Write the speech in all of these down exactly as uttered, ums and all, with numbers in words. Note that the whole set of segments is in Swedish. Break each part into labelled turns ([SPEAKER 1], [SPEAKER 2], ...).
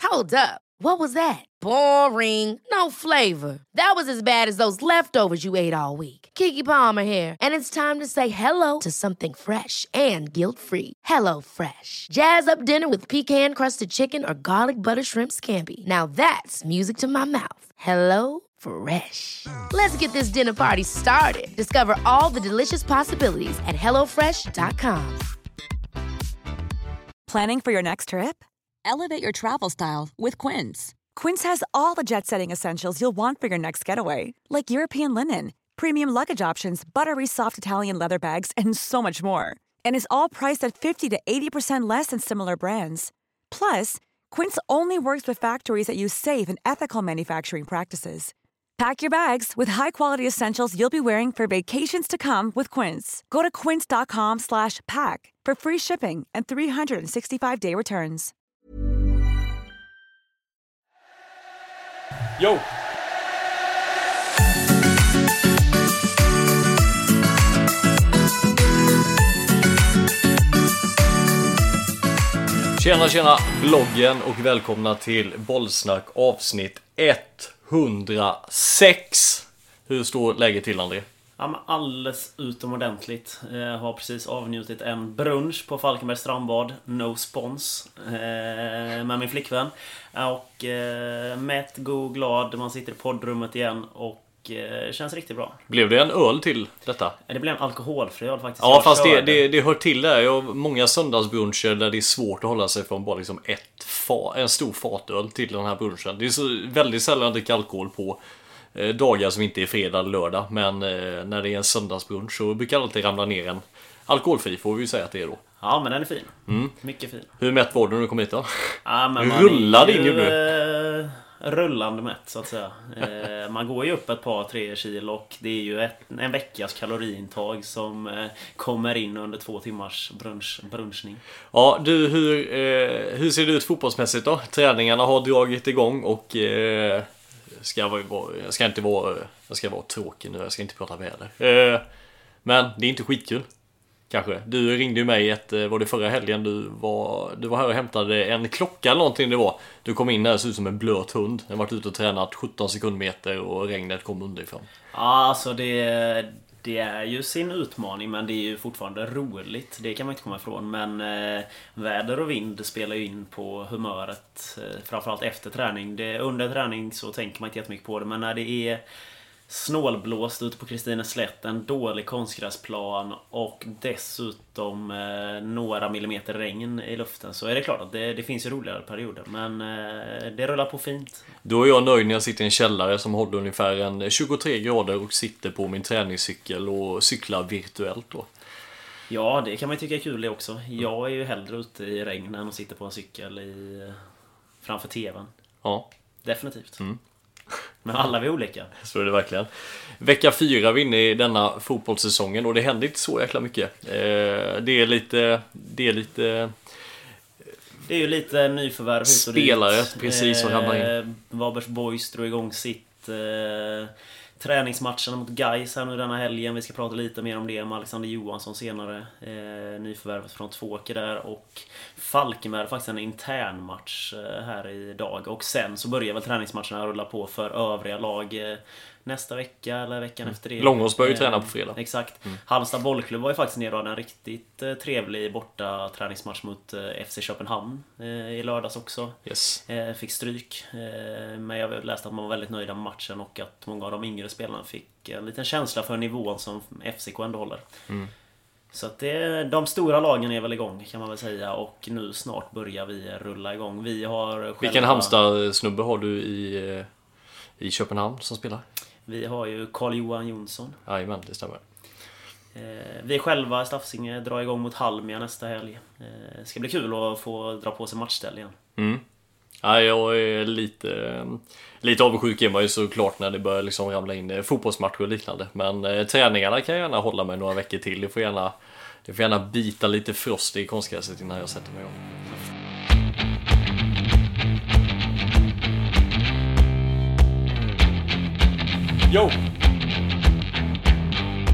[SPEAKER 1] Hold up. What was that? Boring. No flavor. That was as bad as those leftovers you ate all week. Keke Palmer here, and it's time to say hello to something fresh and guilt-free. Hello Fresh. Jazz up dinner with pecan-crusted chicken or garlic butter shrimp scampi. Now that's music to my mouth. Hello Fresh. Let's get this dinner party started. Discover all the delicious possibilities at hello fresh dot com.
[SPEAKER 2] Planning for your next trip? Elevate your travel style with Quince. Quince has all the jet-setting essentials you'll want for your next getaway, like European linen, premium luggage options, buttery soft Italian leather bags, and so much more. And is all priced at fifty to eighty percent less than similar brands. Plus, Quince only works with factories that use safe and ethical manufacturing practices. Pack your bags with high-quality essentials you'll be wearing for vacations to come with Quince. Go to quince.com slash pack for free shipping and three sixty-five day returns.
[SPEAKER 3] Jo! Tjena, tjena, bloggen och välkomna till Bollsnack avsnitt etthundrasex. Hur står läget till, André?
[SPEAKER 4] Ja, men alldeles utomordentligt. Jag har precis avnjutit en brunch på Falkenbergs strandbad. No spons. Med min flickvän. Och mätt, god, glad. Man sitter i poddrummet igen och känns riktigt bra.
[SPEAKER 3] Blev det en öl till detta?
[SPEAKER 4] Det blev en alkoholfri öl faktiskt.
[SPEAKER 3] Ja, fast det, det, det hör till där. Jag har många söndagsbruncher där det är svårt att hålla sig från bara liksom ett fa, en stor fatöl till den här brunchen. Det är så väldigt sällan att dricka alkohol på dagar som inte är fredag eller lördag. Men eh, när det är en söndagsbrunch så brukar det alltid ramla ner en alkoholfri, får vi ju säga att det är då.
[SPEAKER 4] Ja, men den är fin.
[SPEAKER 3] Mm.
[SPEAKER 4] Mycket fin.
[SPEAKER 3] Hur mätt var du när du kom hit då?
[SPEAKER 4] Ja, men man
[SPEAKER 3] rullade in ju nu.
[SPEAKER 4] Eh, rullande mätt så att säga. eh, Man går ju upp ett par, tre kilo och det är ju ett, en veckas kaloriintag som eh, kommer in under två timmars brunch, brunchning.
[SPEAKER 3] Ja, du, hur, eh, hur ser det ut fotbollsmässigt då? Träningarna har dragit igång och... Eh, Ska jag, vara, jag ska inte vara jag ska vara tråkig nu, jag ska inte prata väder. Eh, men det är inte skitkul. Kanske. Du ringde ju mig ett, var det förra helgen, du var du var här och hämtade en klocka eller någonting det var. Du kom in där och såg ut som en blöt hund. Jag har varit ute och tränat sjutton sekundmeter och regnet kom underifrån.
[SPEAKER 4] Ja, alltså det Det är ju sin utmaning, men det är ju fortfarande roligt. Det kan man inte komma ifrån. Men eh, väder och vind spelar ju in på humöret. eh, Framförallt efter träning. det, Under träning så tänker man inte jättemycket på det. Men när det är snålblåst ute på Kristineslätt, en dålig konstgräsplan och dessutom eh, några millimeter regn i luften, så är det klart att det, det finns ju roligare perioder. Men eh, det rullar på fint.
[SPEAKER 3] Då är jag nöjd när jag sitter i en källare som håller ungefär en tjugotre grader och sitter på min träningscykel och cyklar virtuellt då.
[SPEAKER 4] Ja, det kan man ju tycka är kul det också. Jag är ju hellre ute i regn än att sitta på en cykel i, framför tvn.
[SPEAKER 3] Ja.
[SPEAKER 4] Definitivt.
[SPEAKER 3] Mm.
[SPEAKER 4] Men alla är vi olika.
[SPEAKER 3] Så är det verkligen. Vecka fyra vinner i denna fotbollssäsongen och det händer inte så jäkla mycket. Eh, det är lite... Det är lite...
[SPEAKER 4] Det är ju lite nyförvärv.
[SPEAKER 3] Spelare, precis, som ramlar in.
[SPEAKER 4] Eh, Varbergs Boys drog igång sitt eh, träningsmatcherna mot Gais här nu denna helgen. Vi ska prata lite mer om det med Alexander Johansson senare. Eh, nyförvärvet från Tvååker där. Och Falkenberg faktiskt en intern match eh, här idag. Och sen så börjar väl träningsmatcherna rulla på för övriga lag eh, nästa vecka eller veckan mm. efter det.
[SPEAKER 3] Långås börjar ju
[SPEAKER 4] eh,
[SPEAKER 3] träna på fredag.
[SPEAKER 4] Exakt.
[SPEAKER 3] Mm.
[SPEAKER 4] Halmstad bollklubb var ju faktiskt nere och hade en riktigt eh, trevlig borta träningsmatch mot eh, F C Köpenhamn eh, i lördags också.
[SPEAKER 3] Yes.
[SPEAKER 4] Eh, fick stryk. Eh, men jag läste att man var väldigt nöjda med matchen och att många av de yngre spelarna fick en liten känsla för nivån som F C K ändå håller. Mm. Så att det, de stora lagen är väl igång kan man väl säga, och nu snart börjar vi rulla igång. Vi har själva...
[SPEAKER 3] Vilken Halmstad-snubbe har du i, i Köpenhamn som spelar?
[SPEAKER 4] Vi har ju Carl-Johan Jonsson.
[SPEAKER 3] Jajamän, det stämmer.
[SPEAKER 4] Eh, vi själva i Staffsinge drar igång mot Halmia nästa helg. Eh, ska bli kul att få dra på sig matchställ igen.
[SPEAKER 3] Mm. Ja, jag är lite lite avundsjuk är man ju såklart när det börjar liksom ramla in fotbollsmatcher och liknande. Men eh, träningarna kan jag gärna hålla mig några veckor till. Det får gärna, det får gärna bita lite frost i konstgräset innan jag sätter mig om. Jo!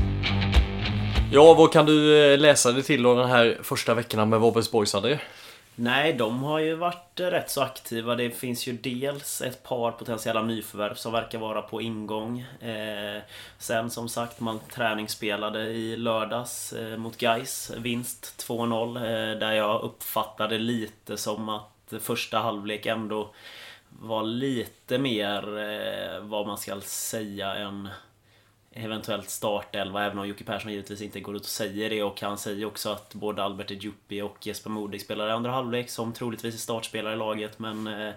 [SPEAKER 3] Ja, vad kan du läsa dig till då den här första veckorna med Varbergs Boys, André?
[SPEAKER 4] Nej, de har ju varit rätt så aktiva. Det finns ju dels ett par potentiella nyförvärv som verkar vara på ingång. Eh, sen som sagt, man träningsspelade i lördags eh, mot Gais, vinst två noll. Eh, där jag uppfattade lite som att första halvlek ändå var lite mer eh, vad man ska säga än eventuellt startelva, även om Jocke Persson givetvis inte går ut och säger det, och han säger också att både Albert Djuppi och Jesper Modig spelar i andra halvlek som troligtvis är startspelare i laget, men eh,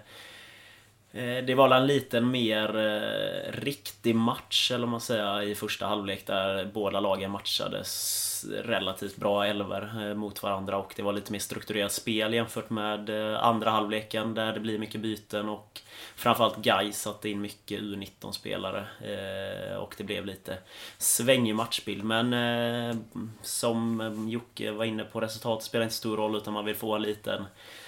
[SPEAKER 4] det var en liten mer eh, riktig match, eller man säger, i första halvlek där båda lagen matchades relativt bra elver eh, mot varandra, och det var lite mer strukturerat spel jämfört med eh, andra halvleken där det blir mycket byten, och framförallt Gais satte in mycket U nitton-spelare eh, och det blev lite svängig matchbild, men eh, som Jocke var inne på, resultatet spelar inte stor roll, utan man vill få en liten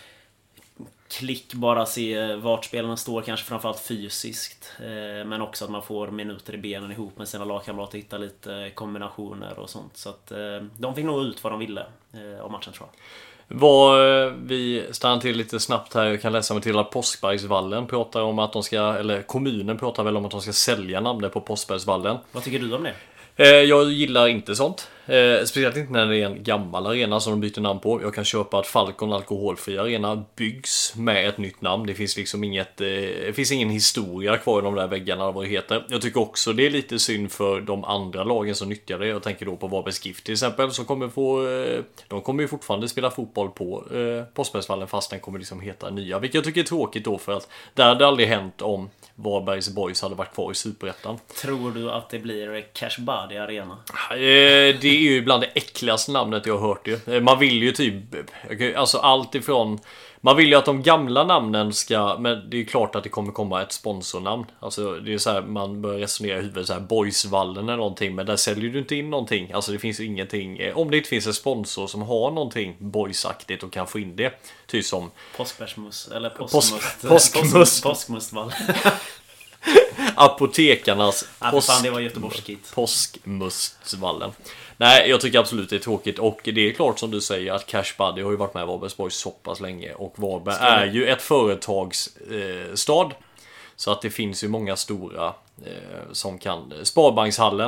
[SPEAKER 4] klick, bara se vart spelarna står, kanske framförallt fysiskt, eh, men också att man får minuter i benen ihop med sina lagkamrater, hitta lite kombinationer och sånt, så att eh, de fick nog ut vad de ville eh, av matchen, tror jag.
[SPEAKER 3] Vad vi stannar till lite snabbt här, jag kan läsa mig till att Påskbergsvallen pratar om att de ska, eller kommunen pratar väl om att de ska sälja namnet på Påskbergsvallen.
[SPEAKER 4] Vad tycker du om det?
[SPEAKER 3] Jag gillar inte sånt. Speciellt inte när det är en gammal arena som de byter namn på. Jag kan köpa att Falcon alkoholfri arena byggs med ett nytt namn. Det finns liksom inget, det finns ingen historia kvar i de där väggarna vad det heter. Jag tycker också det är lite synd för de andra lagen som nyttjar det. Jag tänker då på Varbergs GIF till exempel, som kommer få, de kommer ju fortfarande spela fotboll på Påskbergsvallen, fast den kommer liksom heta nya. Vilket jag tycker är tråkigt då, för att det hade aldrig hänt om Varbergs Boys hade varit kvar i Superettan.
[SPEAKER 4] Tror du att det blir Cashbody Arena?
[SPEAKER 3] Det är ju bland det äckligaste namnet jag har hört det. Man vill ju typ, alltså allt ifrån, man vill ju att de gamla namnen ska, men det är klart att det kommer komma ett sponsornamn. Alltså det är så här, man börjar resonera i huvudet så här, Boysvallen eller någonting, men där säljer du inte in någonting. Alltså det finns ingenting, om det inte finns en sponsor som har någonting boysaktigt och kan få in det. Typ som
[SPEAKER 4] Påskbärsmus, eller påskmust.
[SPEAKER 3] Påskmust.
[SPEAKER 4] Påskmustvall.
[SPEAKER 3] Apotekarnas
[SPEAKER 4] ja, påsk, fan, det var göteborgskit.
[SPEAKER 3] Påskmustvallen. Nej, jag tycker absolut det är tråkigt. Och det är klart som du säger att Cash Buddy har ju varit med i Varbergs Boys så pass länge. Och Varberg är ju ett företagsstad. Eh, så att det finns ju många stora eh, som kan. Sparbankshallen,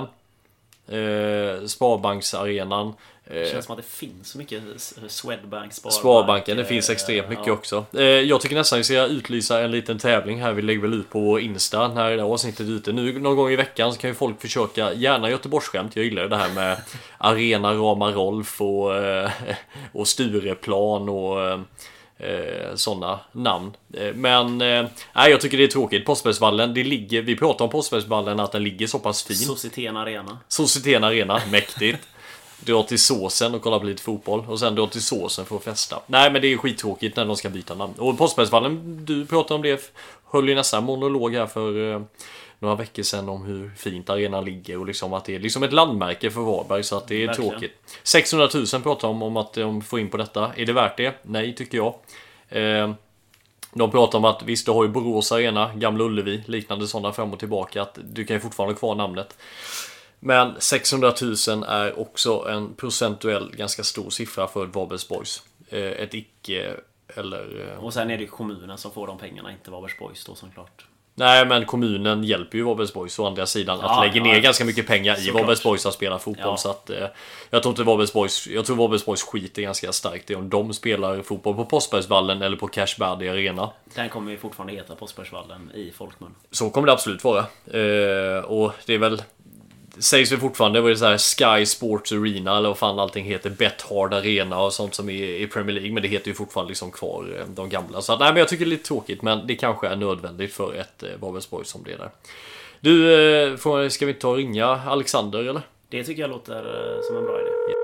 [SPEAKER 3] eh, Sparbanksarenan.
[SPEAKER 4] Det känns som att det finns så mycket Swedbank, Sparbank,
[SPEAKER 3] Sparbanken, det finns extremt mycket ja. också. Jag tycker nästan vi ska utlysa en liten tävling här. Vi lägger väl ut på vår Insta när det här avsnittet är ute. Nu någon gång i veckan så kan ju folk försöka, gärna Göteborgsskämt. Jag gillar det här med Arena Rama Rolf och, och Stureplan och sådana namn. Men nej, jag tycker det är tråkigt. Påskbergsvallen, det ligger, vi pratar om Påskbergsvallen att den ligger så pass fin.
[SPEAKER 4] Societeten Arena.
[SPEAKER 3] Societeten Arena, mäktigt. Dra till såsen och kolla på lite fotboll. Och sen dra till såsen för att festa. Nej, men det är skittråkigt när de ska byta namn. Och Påskbergsvallen, du pratade om det, höll ju nästan monolog här för eh, några veckor sedan om hur fint arenan ligger. Och liksom att det är liksom ett landmärke för Varberg. Så att det är verkligen tråkigt. sexhundratusen pratar om, om att de får in på detta. Är det värt det? Nej, tycker jag. Eh, de pratar om att visst, du har ju Borås Arena, Gamla Ullevi, liknande sådana fram och tillbaka. Att du kan ju fortfarande kvar namnet. Men sexhundratusen är också en procentuell ganska stor siffra för ett Varbergs Boys. Ett icke eller...
[SPEAKER 4] Och sen är det kommunen som får de pengarna, inte Varbergs Boys då, såklart.
[SPEAKER 3] Nej, men kommunen hjälper ju Varbergs Boys å andra sidan
[SPEAKER 4] ja,
[SPEAKER 3] att lägga ner
[SPEAKER 4] ja,
[SPEAKER 3] ganska mycket pengar i Varbergs Boys att spela fotboll. Ja. Så att eh, jag tror inte Varbergs Boys, jag tror Varbergs Boys skiter ganska starkt i om de spelar fotboll på Påskbergsvallen eller på Cashbody Arena.
[SPEAKER 4] Den kommer ju fortfarande heta Påskbergsvallen i folkmun.
[SPEAKER 3] Så kommer det absolut vara. Eh, och det är väl, sägs väl fortfarande, det var det så här Sky Sports Arena eller vad fan allting heter, Bethard Arena och sånt som är i Premier League, men det heter ju fortfarande liksom kvar de gamla. Så att, nej, men jag tycker det är lite tråkigt, men det kanske är nödvändigt för ett eh, Varbergs Boys som det är där. Du, eh, får, ska vi ta och ringa Alexander eller?
[SPEAKER 4] Det tycker jag låter eh, som en bra idé. Ja.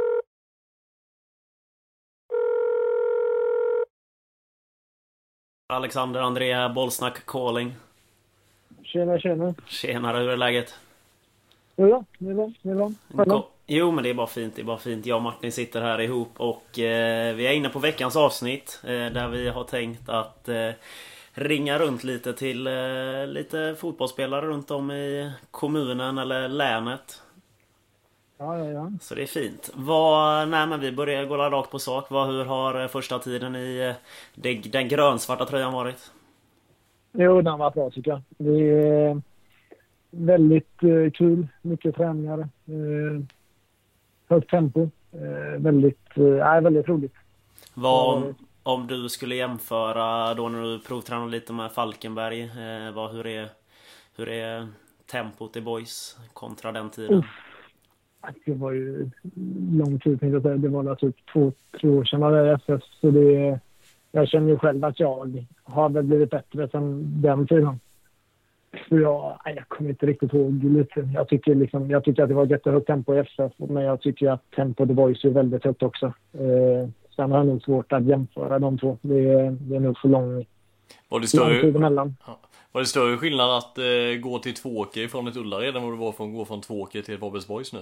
[SPEAKER 4] Alexander, Andrea, Bollsnack calling.
[SPEAKER 5] Tjena, tjena.
[SPEAKER 4] Tjenare, hur är läget?
[SPEAKER 5] Jo, det är bra, det är bra. Själva?
[SPEAKER 4] Jo, men det är bara fint, det är bara fint. Jag och Martin sitter här ihop och eh, vi är inne på veckans avsnitt eh, där vi har tänkt att eh, ringa runt lite till eh, lite fotbollsspelare runt om i kommunen eller länet.
[SPEAKER 5] Ja, ja, ja.
[SPEAKER 4] Så det är fint. Vad, nej, men vi börjar gå rakt på sak. Vad, hur har första tiden i det, den grönsvarta tröjan varit?
[SPEAKER 5] Jo, den var bra tycker jag. Det är väldigt eh, kul. Mycket träningar. Eh, högt tempo. Eh, väldigt, eh, väldigt roligt.
[SPEAKER 4] Vad, om, om du skulle jämföra då när du provtränar lite med Falkenberg. Eh, vad, hur, är, hur är tempot i boys kontra den tiden?
[SPEAKER 5] Uff. Det var ju lång tid, tänkte jag säga. Det var typ två, tre år sedan var det F S. Så det, jag känner ju själv att jag har väl blivit bättre sedan den tiden. Så jag, jag kommer inte riktigt ihåg lite. Jag tycker, liksom, jag tycker att det var jättehögt tempo i F S. Men jag tycker att tempo The Boys är väldigt högt också. Eh, sen har jag nog svårt att jämföra de två. Det är, det är nog för lång,
[SPEAKER 3] var det större,
[SPEAKER 5] lång tid emellan.
[SPEAKER 3] Ja. Var det större skillnad att eh, gå till Tvååker från ett Ullared än vad det var från att gå från Tvååker till ett Varbergs Boys nu?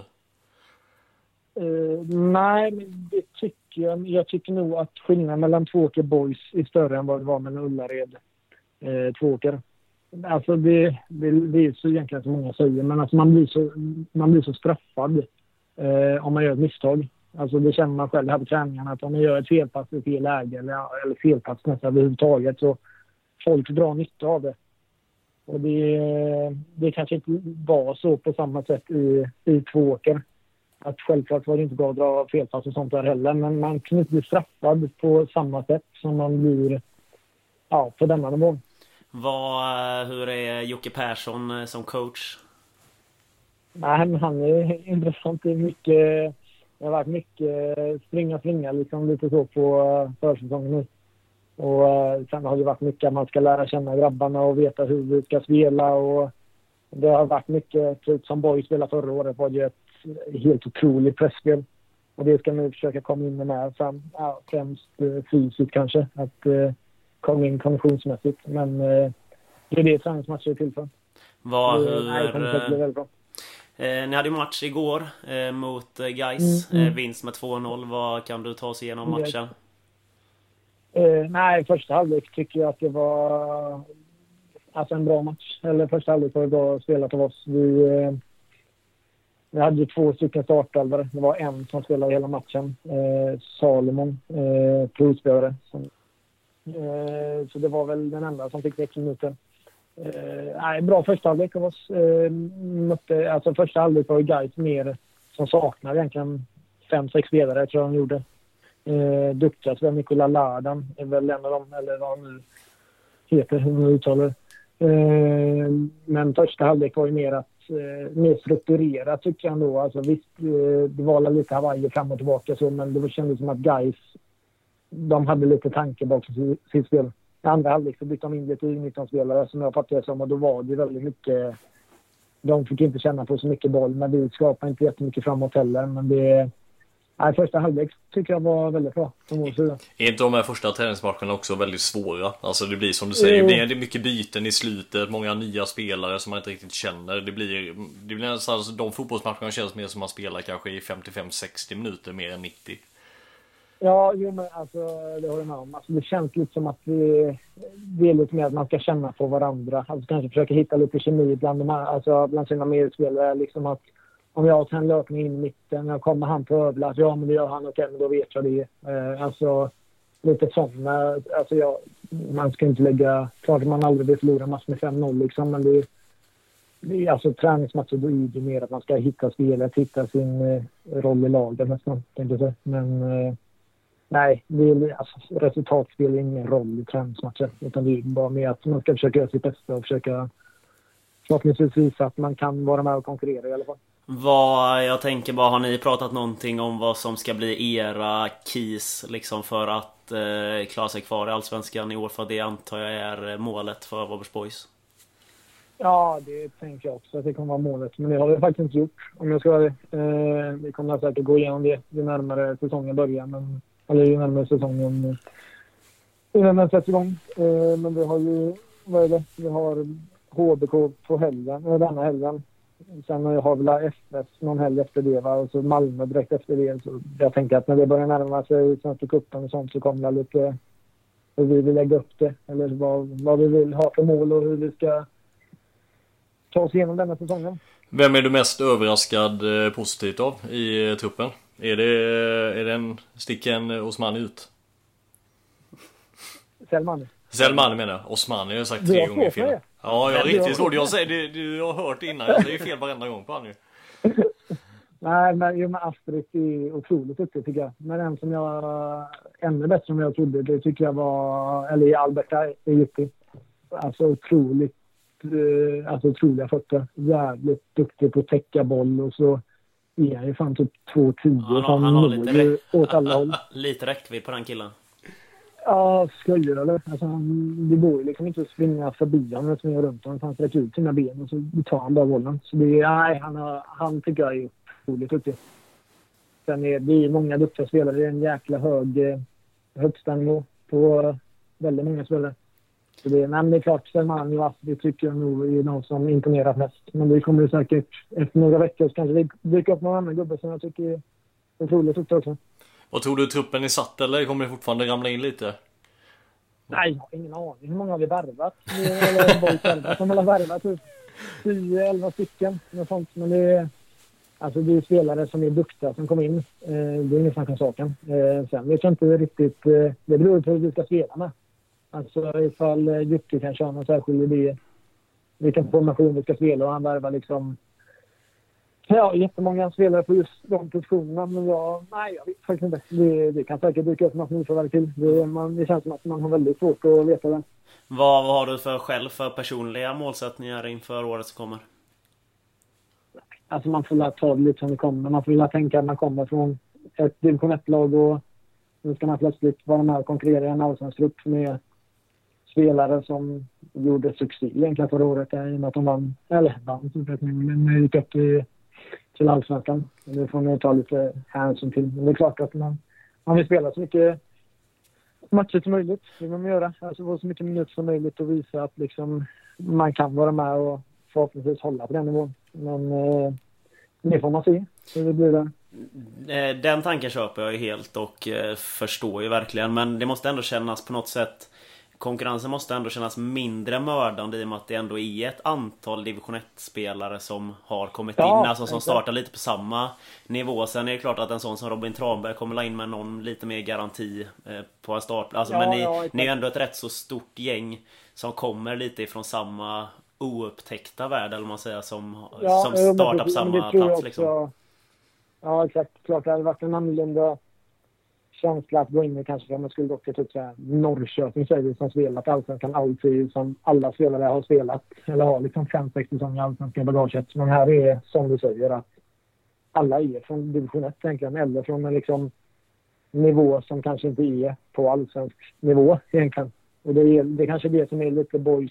[SPEAKER 5] Uh, nej, men det tycker jag. Jag tycker nog att skillnaden mellan Tvååker Boys är större än vad det var mellan Ullared uh, Tvååker. Alltså det, det, det är så egentligen så många säger, men alltså man blir så, man blir så straffad uh, om man gör ett misstag. Alltså det känner man själv här på träningarna, att om man gör ett felpass i fel läge eller, eller felpass nästan överhuvudtaget, så folk drar nytta av det. Och det, det kanske inte var så på samma sätt i, i Tvååker. Att självklart var det inte bra att dra felpass och sånt där heller. Men man kan inte bli straffad på samma sätt som man blir ja, på denna nivå.
[SPEAKER 4] Vad, hur är Jocke Persson som coach?
[SPEAKER 5] Nej, men han är intressant. Det är mycket, det har varit mycket springa, springa liksom lite så på försäsongen nu. Och sen har det varit mycket att man ska lära känna grabbarna och veta hur vi ska spela. Och det har varit mycket, typ som Boys spelade förra året, var det ett helt otroligt pressspel. Och det ska nu försöka komma in med fram, ja, främst eh, fysiskt kanske. Att eh, komma in konditionsmässigt. Men eh, det är det träningsmatcher är till för.
[SPEAKER 4] Vad,
[SPEAKER 5] det,
[SPEAKER 4] hur,
[SPEAKER 5] nej, det kommer att bli väldigt bra.
[SPEAKER 4] Eh, ni hade ju match igår eh, mot Gais.
[SPEAKER 5] Mm, mm.
[SPEAKER 4] Eh, vinst med två noll. Vad kan du ta oss igenom matchen?
[SPEAKER 5] Eh, nej, första halvlek tycker jag att det var alltså en bra match. Eller första halvlek var det bra spelat av oss. Vi, eh, vi hade ju två stycken startelvare. Det var en som spelade hela matchen. Eh, Salomon, eh, provspelare. Eh, så det var väl den enda som fick sex minuter. Eh, nej, bra första halvlek av oss. Eh, mötte, alltså första halvlek var ju Gais mer som saknar egentligen fem, sex spelare, tror jag de gjorde. Eh, duktigast var Nikola Lardan, är väl en av dem, eller vad han nu heter, hur man uttalar eh, men första halvlek var ju mer att eh, mer strukturerat tycker jag ändå. Alltså visst, eh, det var lite Hawaii fram och tillbaka så, men det kändes som att Gais, de hade lite tanke bakom sitt spel. I andra halvlek så bytte de in lite U nitton-spelare som jag fattade som, och då var det väldigt mycket, de fick inte känna på så mycket boll, men vi skapade inte jättemycket framåt heller, men det nej, första halvlek tycker jag var väldigt bra från vår sida.
[SPEAKER 3] Är inte de här första träningsmatcherna också väldigt svåra? Alltså det blir som du säger, det blir mycket byten i slutet, många nya spelare som man inte riktigt känner. Det blir, det blir nästan, alltså, de fotbollsmatcherna känns mer som man spelar kanske i femtiofem sextio minuter mer än nittio.
[SPEAKER 5] Ja, jo, men alltså det har jag med om. Alltså, det känns lite som att vi, det är lite mer att man ska känna på varandra. Alltså kanske försöka hitta lite kemi bland, de här, alltså, bland sina medspelare. Liksom att om jag tar en löpning in i mitten, jag kommer han på övlas, ja men det gör han, okej, men då vet jag det. Eh, alltså lite sådana, alltså jag, man ska inte lägga, klart att man aldrig vill förlora match med fem noll liksom, men det, det är alltså träningsmatcher, då är det mer att man ska hitta spelet, hitta sin eh, roll i laget nästan, tänkte jag säga. Men eh, nej, det är, alltså, resultat spelar ingen roll i träningsmatcher, utan det är bara mer att man ska försöka göra sitt bästa och försöka förhoppningsvis visa att man kan vara med och konkurrera i alla fall.
[SPEAKER 4] Vad, jag tänker bara, har ni pratat någonting om vad som ska bli era keys liksom för att eh, klara sig kvar i Allsvenskan i år? För det antar jag är målet för Varbergs Boys.
[SPEAKER 5] Ja, det tänker jag också att det kommer vara målet. Men det har vi faktiskt inte gjort, om jag ska vara det. Eh, vi kommer säkert gå igenom det ju närmare säsongen börjar. Men, eller ju närmare säsongen innan den sätts igång. Eh, men vi har ju, vad är det? Vi har H B K på helgen, eller denna helgen. Sen har vi F S någon helg efter det, va? Och så Malmö direkt efter det. Så jag tänker att när det börjar närma sig Svenska cupen och sånt, så kommer det lite hur vi vill lägga upp det. Eller vad, vad vi vill ha för mål och hur vi ska ta oss igenom denna säsongen.
[SPEAKER 3] Vem är du mest överraskad eh, positivt av i eh, truppen? Är det, är det en sticken Osmani ut?
[SPEAKER 5] Selmani.
[SPEAKER 3] Selmani menar jag. Osmani har jag sagt
[SPEAKER 5] Du
[SPEAKER 3] tre
[SPEAKER 5] har
[SPEAKER 3] gånger
[SPEAKER 5] svårt med
[SPEAKER 3] fel.
[SPEAKER 5] det.
[SPEAKER 3] Ja, jag har
[SPEAKER 5] Du har
[SPEAKER 3] riktigt svårt.
[SPEAKER 5] svårt
[SPEAKER 3] Jag
[SPEAKER 5] med
[SPEAKER 3] säger det, du har hört innan. Jag säger fel varenda gång på han nu.
[SPEAKER 5] Nej, men jo, men Astrid är otroligt duktig tycker jag. Men en som jag ännu bättre som jag trodde, det tycker jag var, eller Alberta Egypti. Alltså otroligt, eh, alltså otroliga fötter. Jävligt duktig på att täcka boll och så är han ju fan typ två tio.
[SPEAKER 4] Han har,
[SPEAKER 5] Han
[SPEAKER 4] han har
[SPEAKER 5] når
[SPEAKER 4] lite,
[SPEAKER 5] ju
[SPEAKER 4] räck,
[SPEAKER 5] åt alla håll.
[SPEAKER 4] lite räckvidd på den killen.
[SPEAKER 5] Ja, skulle eller? Alltså, han, det går ju liksom inte att springa förbi honom och springa runt honom. Han sträcker ut sina ben och så tar han bara bollen. Så det är, nej, han, har, han tycker jag är otroligt duktig. Sen är det är många duktiga spelare. Det är en jäkla hög eh, högsta nivå på eh, väldigt många spelare. Så det, nej, det är klart, Selmani och Astrid tycker jag nog är någon som imponerat mest. Men det kommer ju säkert efter några veckor så kanske det dyker upp någon annan gubbe som jag tycker är otroligt duktig också.
[SPEAKER 3] Vad tror du, truppen är satt eller kommer det fortfarande ramla in lite?
[SPEAKER 5] Nej, jag har ingen aning. Hur många har vi värvat? Eller boys värvat. De har värvat typ tio elva stycken. Något sånt. Men det är, alltså det är spelare som är duktiga som kommer in. Eh, det är ingen snack om saken. Eh, sen vet jag inte riktigt. Eh, det beror på hur vi ska spela med. Alltså ifall eh, Jocke kanske har någon särskild idé. Vilken formation vi ska spela och han värvar liksom. Ja, jättemånga spelare på just de positionerna, men jag, nej, jag vet faktiskt inte. Det, det kan säkert dyka upp något nyförvärv till. Det, man, det känns som att man har väldigt svårt att veta det.
[SPEAKER 4] Vad, vad har du för själv för personliga målsättningar inför året som kommer?
[SPEAKER 5] Alltså man får lära ta det lite som det kommer. Man får lära tänka att man kommer från ett division ett-lag och nu ska man plötsligt vara med och konkurrera i en allsvensk-grupp med spelare som gjorde succé egentligen förra året. I och med att de vann, eller vann, men gick upp i till allsvenskan. Det får man ta lite hänsyn till. Men det är klart att man, man vill spela så mycket matcher som möjligt. Det vill man göra. Alltså få så mycket minuter som möjligt och visa att liksom, man kan vara med och förhoppningsvis hålla på den nivån. Men eh, det får man se. Så det blir det.
[SPEAKER 4] Den tanken köper jag ju helt och förstår ju verkligen. Men det måste ändå kännas på något sätt. Konkurrensen måste ändå kännas mindre mördande i och med att det ändå är ett antal division ett-spelare som har kommit
[SPEAKER 5] ja,
[SPEAKER 4] in, alltså som startar lite på samma nivå. Sen är det klart att en sån som Robin Tranberg kommer la in med någon lite mer garanti eh, på en start. Alltså,
[SPEAKER 5] ja,
[SPEAKER 4] men ni,
[SPEAKER 5] ja,
[SPEAKER 4] ni är ändå ett rätt så stort gäng som kommer lite ifrån samma oupptäckta värld, eller man säger, som,
[SPEAKER 5] ja,
[SPEAKER 4] som startar på samma plats.
[SPEAKER 5] Också,
[SPEAKER 4] liksom.
[SPEAKER 5] Ja, exakt. Klart det hade varit en annorlunda känsla att gå in i kanske för man skulle gå till typ såhär Norrköping säger vi som spelat allsvenskan alltid som alla spelare har spelat eller har liksom fem sex säsonger allsvenska bagaget. Men här är som du säger att alla är från division ett egentligen eller från en liksom nivå som kanske inte är på allsvensk nivå egentligen. Och det är det kanske det som är lite boys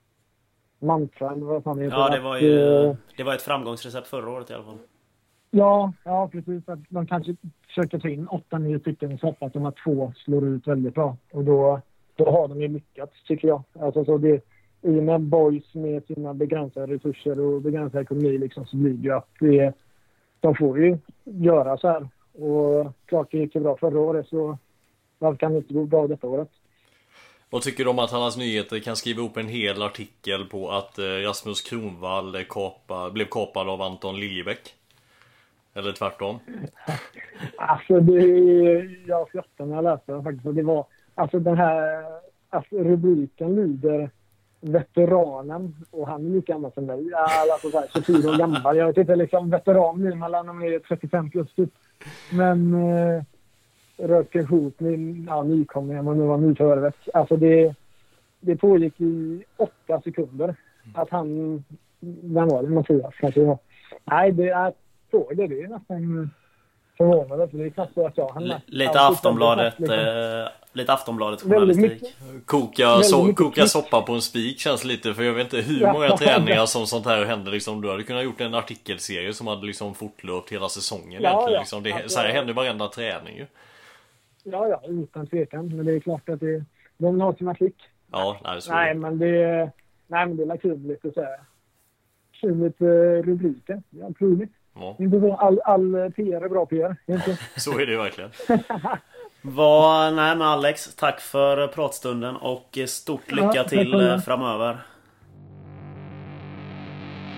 [SPEAKER 5] mantra eller vad fan det heter.
[SPEAKER 4] Ja, det var ju det var ett framgångsrecept förra året i alla fall.
[SPEAKER 5] Ja, ja precis. Att de kanske försöker ta in åtta, nio stycken så att de här två slår ut väldigt bra. Och då, då har de ju lyckats, tycker jag. Alltså, så det, i och med boys med sina begränsade resurser och begränsad ekonomi liksom, så blir det ju att det, de får ju göra så här. Och klart det gick ju bra förra året, så varför kan det inte gå bra detta året?
[SPEAKER 3] Vad tycker du om att Hallands Nyheter kan skriva upp en hel artikel på att Rasmus Kronwall kapa, blev kapad av Anton Liljebäck? Eller tvärtom?
[SPEAKER 5] Alltså, det, jag skrattade när jag läste den faktiskt. Det var, alltså den här alltså, rubriken lyder veteranen och han är lika gammal som mig. Alltså så här, tjugofyra år gammal. Jag vet inte, liksom veteran nu mellan de är trettiofem plus typ. Men eh, röker ihop med ja, nykomlingar och nu var nyförvärvet. Alltså det, det pågick i åtta sekunder att han, vem var det? Mattias kanske det var. Nej, det är det, det är nästan förvånande för det är knappt så att jag han
[SPEAKER 4] lite Aftonbladet liksom. eh, lite Aftonbladet journalistik.
[SPEAKER 3] Koka, so, koka soppa på en spik känns lite, för jag vet inte hur många träningar som sånt här händer liksom. Du hade kunnat gjort en artikelserie som hade liksom fortlöpt hela säsongen ja, egentligen, ja. Liksom. Det, ja, så här ja. Händer varenda träning ju. Ja, ja, utan tvekan, men det är klart att det, de har sina klick. Ja, nej, så nej men det nej men det är kul lite så här. Kul lite rubriker. Ja, roligt. Ja. Inte så all, all P R är bra P R. Inte? Så är det verkligen.
[SPEAKER 4] Vad, nej men Alex, tack för pratstunden och stort lycka ja, till framöver.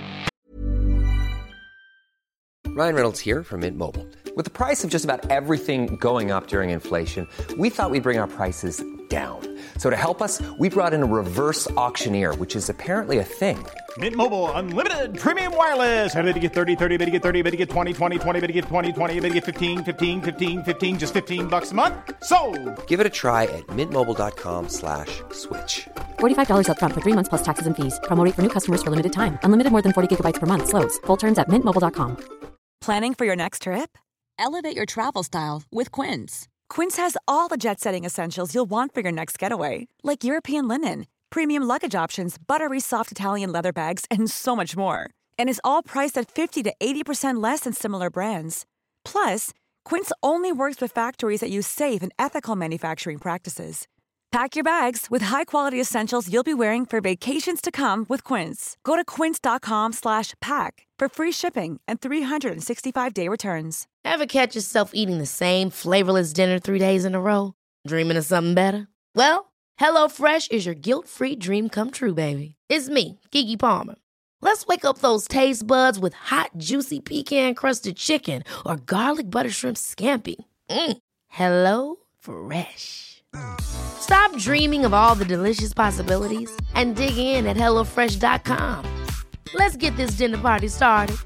[SPEAKER 6] Ryan Reynolds here from Mint Mobile. With the price of just about everything going up during inflation, we thought we'd bring our prices down. So to help us, we brought in a reverse auctioneer, which is apparently a thing.
[SPEAKER 7] Mint Mobile Unlimited Premium Wireless. How to get thirty, thirty, how to get thirty, how to get twenty, twenty, twenty, how to get twenty, twenty, how to get fifteen, fifteen, fifteen, fifteen, just fifteen bucks a month? Sold!
[SPEAKER 6] Give it a try at mintmobile.com slash switch.
[SPEAKER 8] forty-five dollars up front for three months plus taxes and fees. Promo rate for new customers for limited time. Unlimited more than forty gigabytes per month. Slows full terms at mint mobile dot com.
[SPEAKER 2] Planning for your next trip?
[SPEAKER 1] Elevate your travel style with Quince.
[SPEAKER 2] Quince has all the jet-setting essentials you'll want for your next getaway, like European linen, premium luggage options, buttery soft Italian leather bags, and so much more. And is all priced at fifty to eighty percent less than similar brands. Plus, Quince only works with factories that use safe and ethical manufacturing practices. Pack your bags with high-quality essentials you'll be wearing for vacations to come with Quince. Go to quince.com slash pack for free shipping and three sixty-five day returns.
[SPEAKER 1] Ever catch yourself eating the same flavorless dinner three days in a row? Dreaming of something better? Well, HelloFresh is your guilt-free dream come true, baby. It's me, Keke Palmer. Let's wake up those taste buds with hot, juicy pecan-crusted chicken or garlic butter shrimp scampi. Mm. Hello Fresh. Stop dreaming of all the delicious possibilities and dig in at hello fresh dot com. Let's get this dinner party started.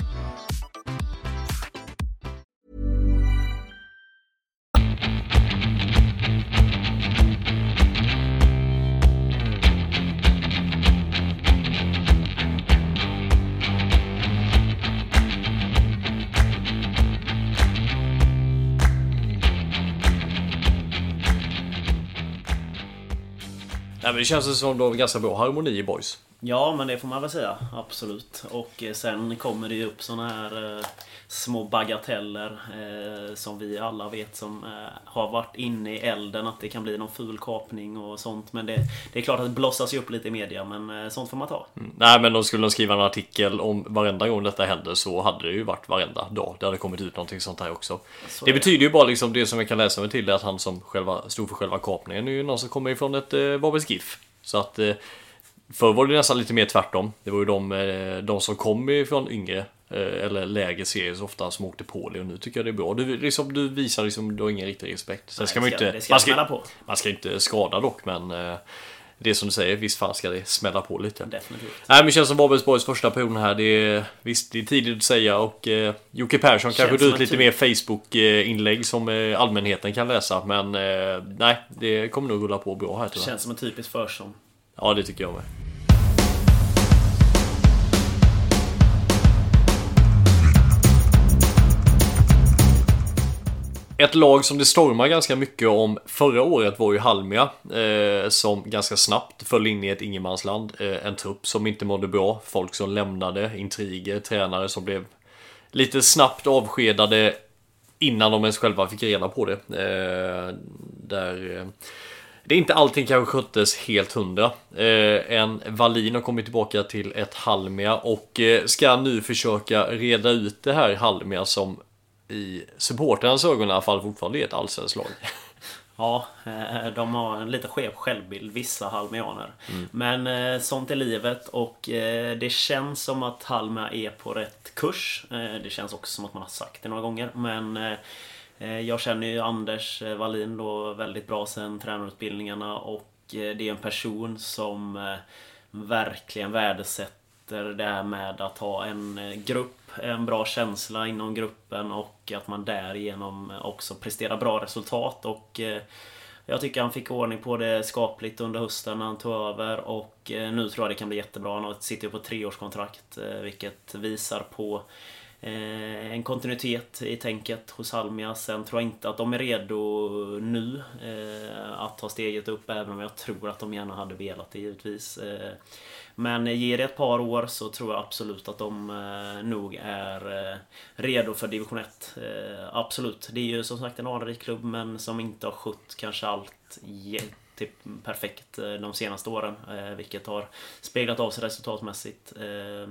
[SPEAKER 3] Nej, men det känns som de har ganska bra harmoni i boys.
[SPEAKER 4] Ja, men det får man väl säga, absolut. Och eh, sen kommer det ju upp såna här eh, små bagateller eh, som vi alla vet som eh, har varit inne i elden, att det kan bli någon ful kapning och sånt. Men det, det är klart att det blossas ju upp lite i media, men eh, sånt får man ta.
[SPEAKER 3] Mm. Nej, men de skulle de skriva en artikel om varenda gång detta händer, så hade det ju varit varenda dag. Det hade kommit ut någonting sånt här också. Så det betyder ju bara liksom det som jag kan läsa mig till, att han som själva stod för själva kapningen är ju någon som kommer ifrån ett eh, Babels GIF. Så att eh, förr var det nästan lite mer tvärtom. Det var ju de, eh, de som kom ifrån yngre eh, eller lägre serier så ofta som åkte på det. Och nu tycker jag det är bra. Du, liksom, du visar liksom, du har ingen riktig respekt. Sen ska
[SPEAKER 4] Nej,
[SPEAKER 3] man
[SPEAKER 4] ska,
[SPEAKER 3] inte,
[SPEAKER 4] ska
[SPEAKER 3] man, ska,
[SPEAKER 4] på.
[SPEAKER 3] man ska inte skada dock, men eh, det är som du säger, visst fan ska det smälla på lite.
[SPEAKER 4] Definitivt.
[SPEAKER 3] Nej, men det känns som Babels Boys första period här. Det är, visst, det är tidigt att säga. Och eh, Jocke Persson kanske ut lite typ. mer Facebook-inlägg som eh, allmänheten kan läsa. Men eh, nej, det kommer nog rulla på bra här.
[SPEAKER 4] Det känns som en typisk försång.
[SPEAKER 3] Ja, det tycker jag med. Ett lag som det stormar ganska mycket om förra året var ju Halmia, eh, som ganska snabbt föll in i ett ingenmansland. Eh, en trupp som inte mådde bra, folk som lämnade, intriger, tränare som blev lite snabbt avskedade innan de ens själva fick reda på det. Eh, där... Eh, Det är inte allting kanske sköttes helt hundra. Eh, en Wallin har kommit tillbaka till ett Halmia och eh, ska nu försöka reda ut det här Halmia som i supporternas ögon i alla fall fortfarande är ett allsvenskt lag.
[SPEAKER 4] Ja, de har en lite skev självbild, vissa halmianer. Mm. Men eh, sånt är livet och eh, det känns som att Halmia är på rätt kurs. Eh, det känns också som att man har sagt det några gånger. Men eh, jag känner ju Anders Wallin då väldigt bra sedan tränarutbildningarna och eh, det är en person som eh, verkligen värdesätter det här med att ha en grupp, en bra känsla inom gruppen och att man därigenom också presterar bra resultat. Och eh, jag tycker han fick ordning på det skapligt under hösten när han tog över och eh, nu tror jag det kan bli jättebra. Han sitter på treårskontrakt eh, vilket visar på eh, en kontinuitet i tänket hos Halmia. Sen tror jag inte att de är redo nu eh, att ta steget upp, även om jag tror att de gärna hade velat det givetvis. Eh, Men ger det ett par år så tror jag absolut att de eh, nog är eh, redo för division ett. Eh, absolut. Det är ju som sagt en anrik klubb men som inte har skött kanske allt typ, perfekt eh, de senaste åren. Eh, vilket har speglat av sig resultatmässigt. Eh,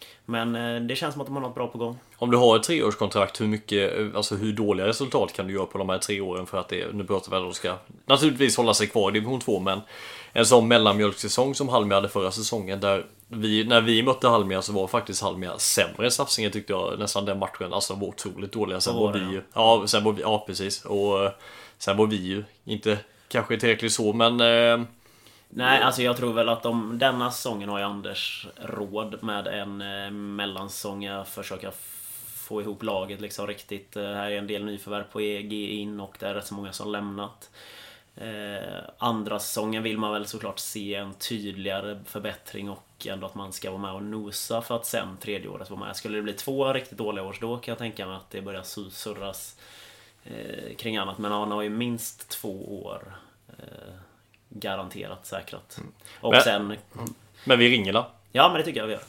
[SPEAKER 4] Men eh, det känns som att de har något bra på gång.
[SPEAKER 3] Om du har ett treårskontrakt, hur mycket, alltså hur dåliga resultat kan du göra på de här tre åren för att det, nu pratar vi att de ska naturligtvis hålla sig kvar i division två, men en sån mellanmjölksäsong som Halmia hade förra säsongen, där vi, när vi mötte Halmia så var faktiskt Halmia sämre än Snapsinge tyckte jag nästan den matchen, alltså var otroligt dåliga. Sen var, var vi ju, ja, sen var vi, ja precis, och sen var vi ju inte kanske tillräckligt så, men eh,
[SPEAKER 4] nej, alltså jag tror väl att de, denna säsongen har ju Anders råd med en eh, mellansäsong, att försöka f- få ihop laget liksom riktigt. Eh, här är en del nyförvärv på E G in och det är rätt så många som lämnat. Eh, andra säsongen vill man väl såklart se en tydligare förbättring och ändå att man ska vara med och nosa för att sen tredje året vara med. Skulle det bli två riktigt dåliga år då kan jag tänka mig att det börjar surras eh, kring annat. Men han har ju minst två år eh, garanterat säkrat. Mm. Och
[SPEAKER 3] men,
[SPEAKER 4] sen...
[SPEAKER 3] Men vi ringer då?
[SPEAKER 4] Ja, men det tycker jag vi gör.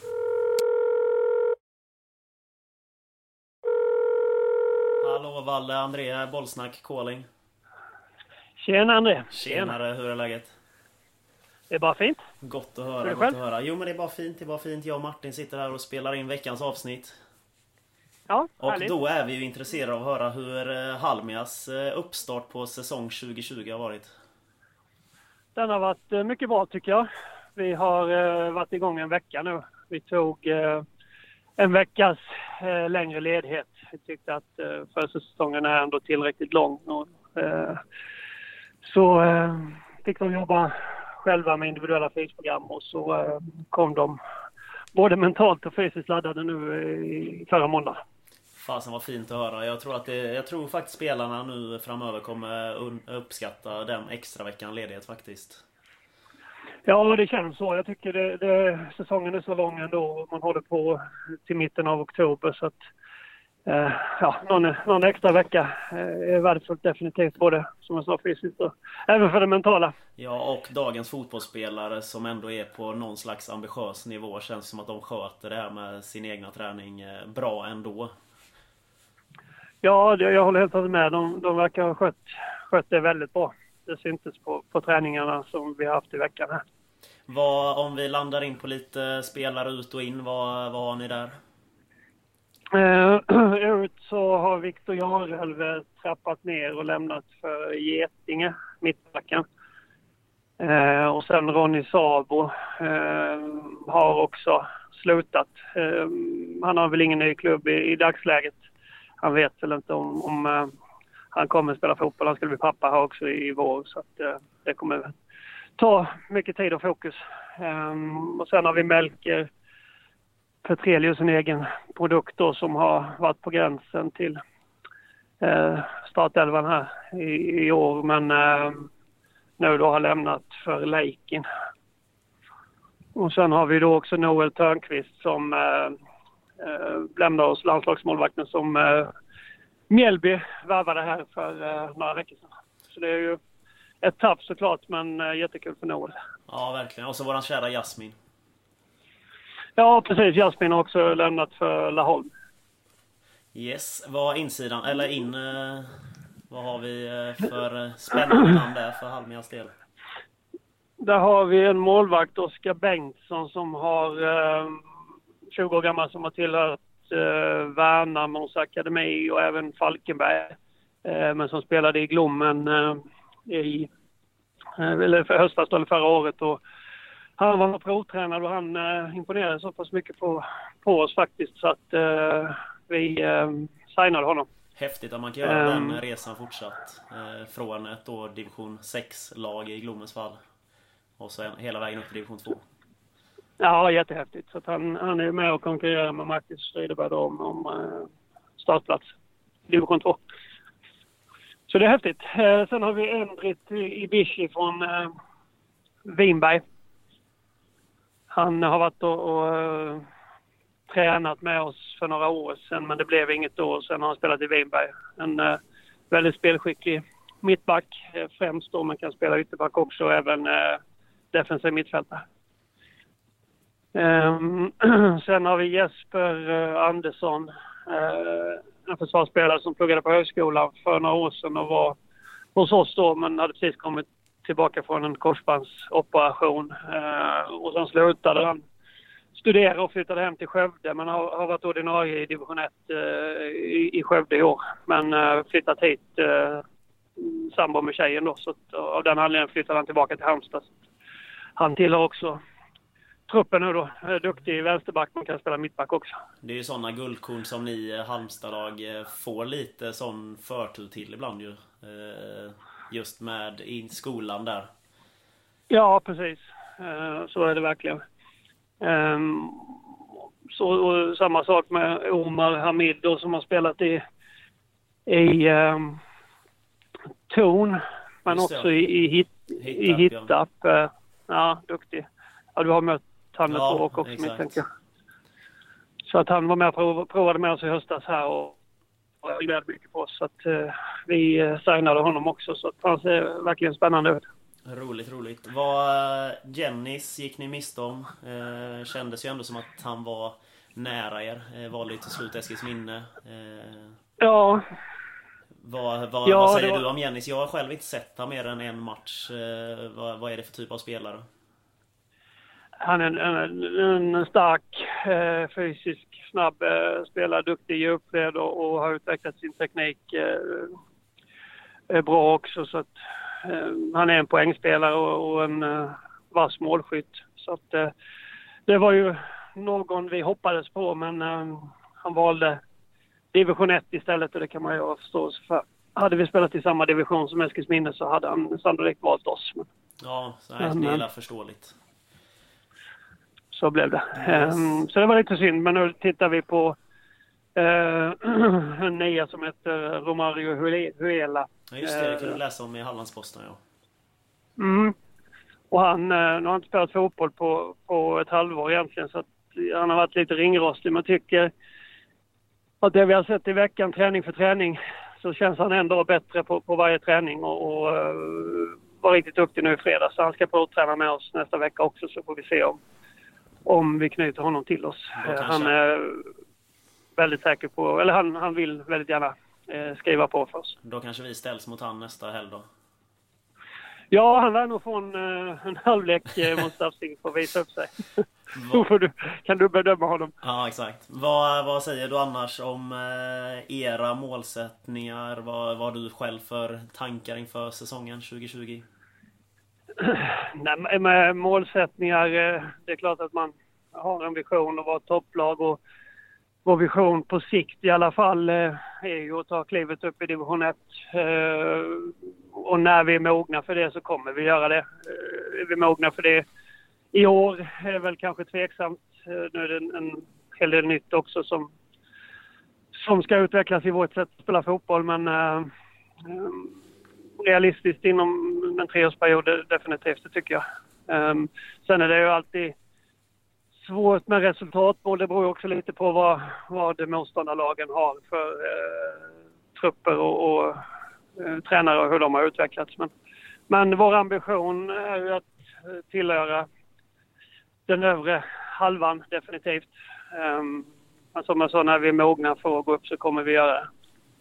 [SPEAKER 4] Hallå Valle, André, Bollsnack, calling.
[SPEAKER 9] Tjena André.
[SPEAKER 4] Tjenare, hur är läget?
[SPEAKER 9] Det är bara fint.
[SPEAKER 4] Gott att höra, gott att höra. Jo men det är bara fint, det är bara fint. Jag och Martin sitter här och spelar in veckans avsnitt.
[SPEAKER 9] Ja,
[SPEAKER 4] och
[SPEAKER 9] härligt.
[SPEAKER 4] Då är vi ju intresserade av att höra hur Halmias uppstart på säsong tjugo tjugo har varit.
[SPEAKER 9] Den har varit mycket bra tycker jag. Vi har uh, varit igång en vecka nu. Vi tog uh, en veckas uh, längre ledighet. Vi tyckte att uh, första säsongen är ändå tillräckligt lång. Och, uh, så uh, fick de jobba själva med individuella fysprogram och så uh, kom de både mentalt och fysiskt laddade nu uh, i förra måndag.
[SPEAKER 4] Fasen var fint att höra. Jag tror, att det, jag tror faktiskt spelarna nu framöver kommer uppskatta den extra veckan ledighet faktiskt.
[SPEAKER 9] Ja, det känns så. Jag tycker det, det, säsongen är så lång ändå. Man håller på till mitten av oktober så att eh, ja, någon, någon extra vecka är värdefullt definitivt, både som jag sa fysiskt och även för det mentala.
[SPEAKER 4] Ja, och dagens fotbollsspelare som ändå är på någon slags ambitiös nivå känns som att de sköter det här med sin egna träning bra ändå.
[SPEAKER 9] Ja, jag håller helt med. De, de verkar ha skött, skött det väldigt bra. Det syntes på, på träningarna som vi har haft i veckan här.
[SPEAKER 4] Vad, om vi landar in på lite spelare ut och in, vad, vad har ni där?
[SPEAKER 9] Uh, ut så har Viktor Jarelv trappat ner och lämnat för Getinge, mittbacken. Uh, och sen Ronny Sabo uh, har också slutat. Uh, han har väl ingen ny klubb i, i dagsläget. Han vet väl inte om, om uh, han kommer spela fotboll. Han skulle bli pappa här också i, i vår. Så att, uh, det kommer ta mycket tid och fokus. Um, och sen har vi Melker Petrelius, en egen produkt då, som har varit på gränsen till uh, startelvan här i, i år. Men uh, nu då har lämnat för Leikin. Och sen har vi då också Noel Törnqvist som uh, uh, lämnar oss, landslagsmålvakten som uh, Mjällby värvade här för uh, några veckor sedan. Så det är ju ett tapp såklart, men uh, jättekul för Noel.
[SPEAKER 4] Ja, verkligen. Och så våran kära Jasmin.
[SPEAKER 9] Ja, precis. Jasmin har också lämnat för Laholm.
[SPEAKER 4] Yes. Vad insidan, eller in... Uh, vad har vi uh, för uh, spännande namn där för Halmias del?
[SPEAKER 9] Där har vi en målvakt, Oskar Bengtsson, som har uh, tjugo år gammal, som har tillhört uh, Värnamos akademi och även Falkenberg. Uh, men som spelade i Glommen uh, i uh, eller för höstas eller förra året. Och han var provtränad och han uh, imponerade så pass mycket på, på oss faktiskt, så att uh, vi uh, signade honom.
[SPEAKER 4] Häftigt att man kan göra um, den resan fortsatt. Uh, från ett då division sex-lag i Glommens fall. Och så hela vägen upp till division två.
[SPEAKER 9] Ja, jättehäftigt. Så att han, han är med och konkurrerar med Marcus Strideberg om, om uh, startplats division två. Så det är häftigt. Uh, sen har vi Endrit Ibishi från uh, Vinberg. Han har varit och, och uh, tränat med oss för några år sedan, men det blev inget då. Sen har han spelat i Vinberg. En uh, väldigt spelskicklig mittback, uh, främst då, man kan spela ytterback också, och även uh, defensiv mittfältare. Um, sen har vi Jesper uh, Andersson, uh, en försvarsspelare som pluggade på högskolan för några år sedan och var hos oss då, men hade precis kommit tillbaka från en korsbandsoperation. Uh, och sen slutade han studera och flyttade hem till Skövde, men har, har varit ordinarie i division ett eh, i, i Skövde i år. Men eh, flyttat hit eh, sambo med tjejen då, så att, av den anledningen flyttade han tillbaka till Halmstad. Han tillhör också truppen nu då. Är duktig vänsterback, man kan spela mittback också.
[SPEAKER 4] Det är ju sådana guldkorn som ni Halmstad-lag får lite sån förtur till ibland ju. Just med i skolan där.
[SPEAKER 9] Ja, precis. Så är det verkligen. Så, och samma sak med Omar Hamid då, som har spelat i, i um, Torn, men också i, i, hit, i Hittarp. Ja. ja, duktig. Ja, du har mött han med ja, också, misstänker jag. Så att han var med och provade med oss i höstas här och och gled mycket på oss, så att uh, vi uh, signade honom också, så att han ser verkligen spännande ut.
[SPEAKER 4] Roligt, roligt. Vad Jennys gick ni miste om? Eh, kändes ju ändå som att han var nära er. Eh, var lite till slut Eskilsminne. Eh,
[SPEAKER 9] ja.
[SPEAKER 4] Vad, vad,
[SPEAKER 9] ja,
[SPEAKER 4] vad säger
[SPEAKER 9] var...
[SPEAKER 4] du om Jennys? Jag har själv inte sett han mer än en match. Eh, vad, vad är det för typ av spelare?
[SPEAKER 9] Han är en, en, en stark, eh, fysisk, snabb eh, spelare, duktig djupled och, och har utvecklat sin teknik eh, bra också. Så att, eh, han är en poängspelare och, och en eh, vass målskytt. Så att, eh, det var ju någon vi hoppades på, men eh, han valde division ett istället, och det kan man ju ha förståelse för. Hade vi spelat i samma division som Eskilsminne så hade han sannolikt valt oss. Men,
[SPEAKER 4] ja, så här, det är förståeligt.
[SPEAKER 9] Så blev det. Yes. Um, så det var lite synd, men nu tittar vi på uh, en nia som heter Romario Huela.
[SPEAKER 4] Ja, just det, det kunde du läsa om i Hallandsposten, ja.
[SPEAKER 9] Mm. Och han, uh, nu har han inte spelat fotboll på, på ett halvår egentligen, så att han har varit lite ringrostig. Man tycker att det vi har sett i veckan, träning för träning, så känns han ändå bättre på, på varje träning och, och uh, var riktigt duktig nu i fredag. Så han ska provträna med oss nästa vecka också, så får vi se om om vi knyter honom till oss. Han är väldigt säker på, eller han, han vill väldigt gärna eh, skriva på för oss.
[SPEAKER 4] Då kanske vi ställs mot han nästa helg då?
[SPEAKER 9] Ja, han lär nog få en, en halvlek eh, mot Stavsing för att visa upp sig. Då får du, kan du bedöma honom.
[SPEAKER 4] Ja, exakt. Vad, vad säger du annars om eh, era målsättningar? Vad, vad har du själv för tankar inför säsongen tjugo tjugo?
[SPEAKER 9] Nej, med målsättningar, det är klart att man har en vision att vara topplag, och vår vision på sikt i alla fall är ju att ta klivet upp i division ett, och när vi är mogna för det så kommer vi göra det. Är vi mogna för det i år är det väl kanske tveksamt. Nu är det en, en hel del nytt också som, som ska utvecklas i vårt sätt att spela fotboll, men äh, realistiskt inom en treårsperiod definitivt, det tycker jag. Um, sen är det ju alltid svårt med resultatmål. Det beror också lite på vad, vad motståndarlagen har för uh, trupper och, och uh, tränare och hur de har utvecklats. Men, men vår ambition är ju att uh, tillhöra den övre halvan definitivt. Um, men som jag sa, när vi är mogna för att gå upp så kommer vi göra det.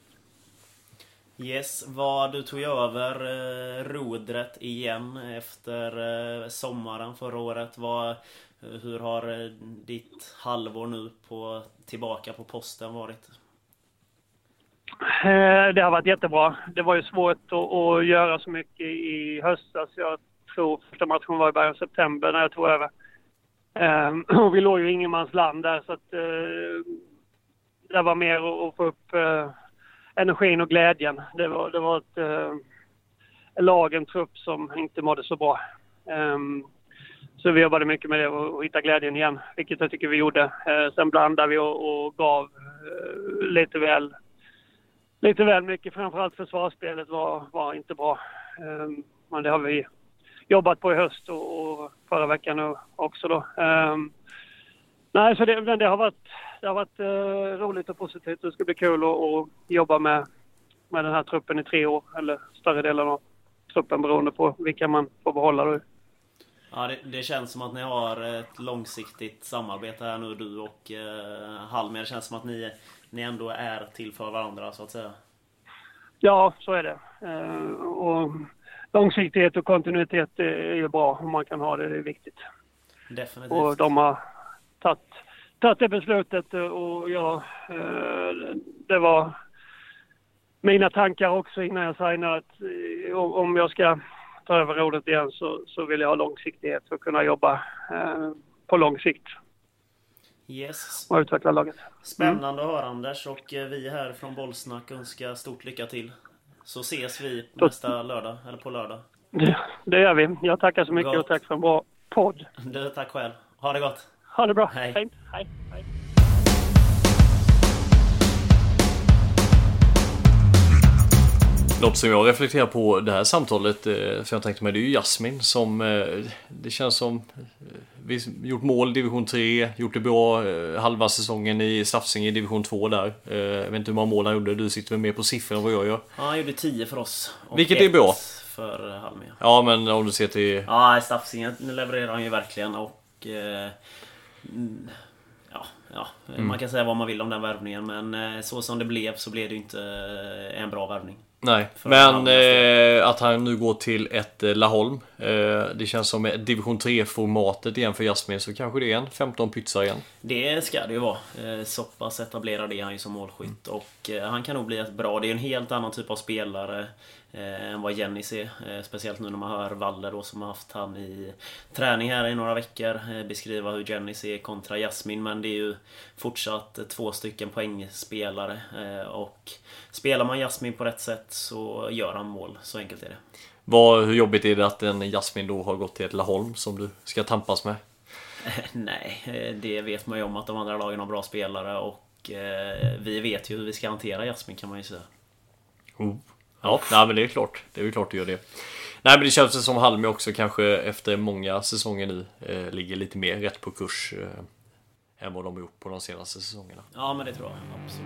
[SPEAKER 4] Yes, vad du tog över eh, rodret igen efter eh, sommaren förra året. Vad, hur har eh, ditt halvår nu på, tillbaka på posten varit?
[SPEAKER 9] Eh, det har varit jättebra. Det var ju svårt att, att göra så mycket i höstas. Jag tror första matchen var i början av september när jag tog över. Eh, och vi låg ju ingenmansland där, så att eh, det var mer att, att få upp eh, energin och glädjen. Det var, det var ett eh, lag, en trupp som inte mådde så bra. Um, så vi jobbade mycket med det och, och hitta glädjen igen, vilket jag tycker vi gjorde. Uh, sen blandade vi och, och gav uh, lite väl lite väl mycket. Framförallt försvarsspelet var, var inte bra. Um, men det har vi jobbat på i höst och, och förra veckan också då. Um, nej, så det, men det har varit Det har varit uh, roligt och positivt. Det ska bli kul att, att jobba med, med den här truppen i tre år. Eller större delen av truppen, beroende på vilka man får behålla. Då.
[SPEAKER 4] Ja, det, det känns som att ni har ett långsiktigt samarbete här nu, du och uh, Halmer. Det känns som att ni, ni ändå är till för varandra, så att säga.
[SPEAKER 9] Ja, så är det. Uh, och långsiktighet och kontinuitet är ju bra. Om man kan ha det, det är viktigt.
[SPEAKER 4] Definitivt.
[SPEAKER 9] Och de har tagit, tagit det beslutet och jag, eh, det var mina tankar också innan jag signade att eh, om jag ska ta över rådet igen så, så vill jag ha långsiktighet för att kunna jobba eh, på lång sikt.
[SPEAKER 4] Yes.
[SPEAKER 9] Och utveckla laget.
[SPEAKER 4] Spännande att höra, Anders, och vi här från Bollsnack önskar stort lycka till. Så ses vi nästa lördag, eller på lördag.
[SPEAKER 9] Det, det gör vi. Jag tackar så mycket
[SPEAKER 4] gott.
[SPEAKER 9] Och tack för en bra podd.
[SPEAKER 4] Du, tack själv. Ha det gott.
[SPEAKER 9] Ha det bra.
[SPEAKER 4] Hej.
[SPEAKER 9] Hej. Hej. Hej.
[SPEAKER 3] Något som jag reflekterar på det här samtalet, eh, som jag tänkte mig, det är ju Jasmin som, eh, det känns som, eh, vi gjort mål i division tre, gjort det bra eh, halva säsongen i Stafsinge i division två där. Eh, jag vet inte hur många mål han gjorde, du sitter väl mer på siffror än vad jag gör.
[SPEAKER 4] Ja, han gjorde tio för oss.
[SPEAKER 3] Vilket är bra.
[SPEAKER 4] För Halmia.
[SPEAKER 3] Ja, men om du ser till...
[SPEAKER 4] Ja, i Stafsinge levererar han ju verkligen och... Eh, ja, ja. Mm. Man kan säga vad man vill om den värvningen, men eh, så som det blev så blev det ju inte eh, en bra värvning.
[SPEAKER 3] Nej, men eh, att han nu går till ett eh, Laholm, eh, det känns som ett division tre-formatet igen för Jasmin, så kanske det är en femton pytsar igen.
[SPEAKER 4] Det ska det ju vara. Eh, så pass etablerad är han ju som målskytt och eh, han kan nog bli ett bra, det är en helt annan typ av spelare eh, än vad Jenny ser. Eh, speciellt nu när man hör Waller då, som har haft han i träning här i några veckor, eh, beskriva hur Jenny ser kontra Jasmin, men det är ju fortsatt eh, två stycken poängspelare eh, och spelar man Jasmin på rätt sätt så gör han mål, så enkelt är det.
[SPEAKER 3] Vad, hur jobbigt är det att en Jasmin då har gått till ett Laholm som du ska tampas med?
[SPEAKER 4] Nej, det vet man ju om att de andra lagen har bra spelare och eh, vi vet ju hur vi ska hantera Jasmin, kan man ju säga.
[SPEAKER 3] Oh. Ja, nej, men det är klart. Det är ju klart att göra det. Nej, men det känns som Halmia också kanske efter många säsonger nu eh, ligger lite mer rätt på kurs eh, än vad de har gjort på de senaste säsongerna.
[SPEAKER 4] Ja, men det tror jag absolut.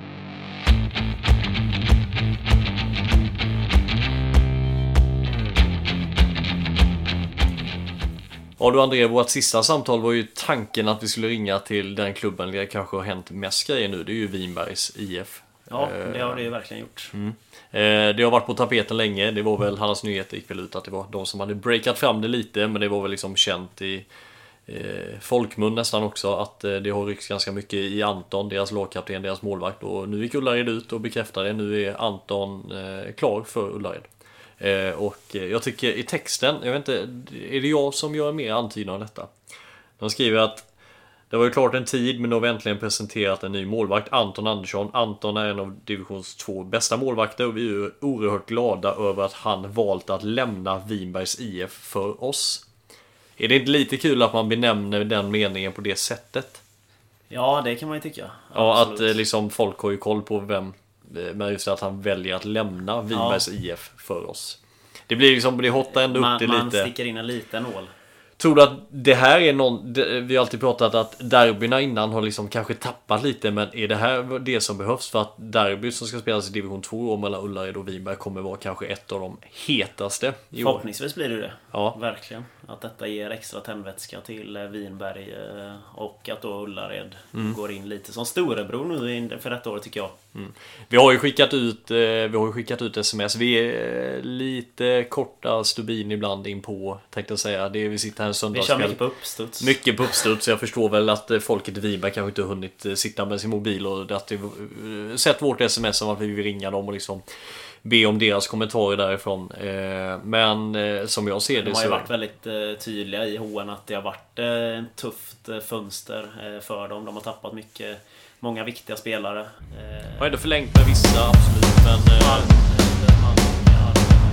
[SPEAKER 3] Ja du André, vårt sista samtal var ju tanken att vi skulle ringa till den klubben där det kanske har hänt mest grejer nu. Det är ju Vinbergs I F.
[SPEAKER 4] Ja, det har det ju verkligen gjort.
[SPEAKER 3] Mm. Eh, det har varit på tapeten länge. Det var väl, Hallands Nyheter gick väl ut att det var de som hade breakat fram det lite, men det var väl liksom känt i eh, folkmun nästan också att eh, det har ryckts ganska mycket i Anton, deras lagkapten, deras målvakt, och nu gick Ullared ut och bekräftade det. Nu är Anton eh, klar för Ullared. Eh, och jag tycker i texten, jag vet inte, är det jag som gör mer antydan av detta? De skriver att det var ju klart en tid, men nu har vi äntligen presenterat en ny målvakt, Anton Andersson. Anton är en av divisions två bästa målvakter och vi är oerhört glada över att han valt att lämna Vinbergs I F för oss. Är det inte lite kul att man benämner den meningen på det sättet?
[SPEAKER 4] Ja, det kan man ju tycka.
[SPEAKER 3] Ja, absolut. Att liksom folk har ju koll på vem, men just att han väljer att lämna Vinbergs ja. I F för oss. Det blir liksom, det hotar ändå
[SPEAKER 4] man,
[SPEAKER 3] upp det
[SPEAKER 4] man
[SPEAKER 3] lite.
[SPEAKER 4] Man sticker in en liten nål.
[SPEAKER 3] Tror du att det här är någon, vi har alltid pratat att derbyna innan har liksom kanske tappat lite, men är det här det som behövs för att derby som ska spelas i division två och mellan Ullared och Vinberg kommer vara kanske ett av de hetaste i år?
[SPEAKER 4] Förhoppningsvis blir det det,
[SPEAKER 3] ja.
[SPEAKER 4] Verkligen. Att detta ger extra tändvätska till Vinberg och att då Ullared mm. går in lite som storebror nu för detta år, tycker jag.
[SPEAKER 3] Mm. Vi har ju skickat ut vi har ju skickat ut sms. Vi är lite korta stubin ibland in på, tänkte jag säga. Det är, vi sitter här en söndagskväll.
[SPEAKER 4] Vi kör mycket på uppstuds.
[SPEAKER 3] Mycket på uppstuds. Så jag förstår väl att folket i Vinberg kanske inte har hunnit sitta med sin mobil och att det sett vårt sms som att vi vill ringa dem och liksom be om deras kommentarer därifrån. Men som jag ser det,
[SPEAKER 4] de har
[SPEAKER 3] så
[SPEAKER 4] ju varit väldigt tydliga i H N att det har varit ett tufft fönster för dem. De har tappat mycket, många viktiga spelare.
[SPEAKER 3] Har ändå förlängt med vissa, absolut, men ja,
[SPEAKER 4] man, ja,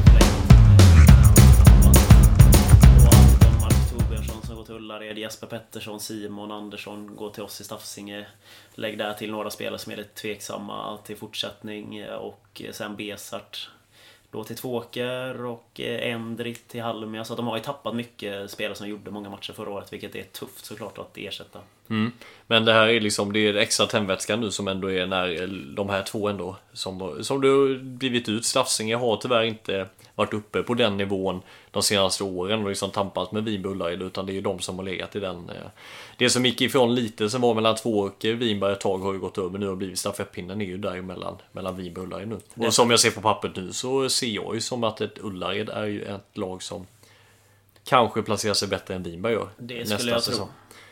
[SPEAKER 4] Marcus Torbjörnsson som går till Ullared, Jesper Pettersson, Simon Andersson går till oss i Stafsinge. Lägg där till några spelare som är lite tveksamma till fortsättning, och sen Besart då till Tvååker och Endrit till Halmia. Så att de har ju tappat mycket spelare som gjorde många matcher förra året, vilket är tufft såklart att ersätta.
[SPEAKER 3] Mm. Men det här är liksom, det är extra tändvätska nu som ändå är när de här två ändå som, som du blivit ut. Stafsinge har tyvärr inte varit uppe på den nivån de senaste åren och liksom tampat med Vinberg och Ullared, utan det är ju de som har legat i den. Det som gick ifrån lite som var mellan Tvååker Vinberg ett tag har ju gått över, men nu har blivit stafettpinnen är ju där mellan, mellan Vinberg och Ullared nu. Och ja. Som jag ser på pappret nu så ser jag ju som att ett Ullared är ju ett lag som kanske placerar sig bättre än Vinberg gör
[SPEAKER 4] det skulle jag
[SPEAKER 3] säsong.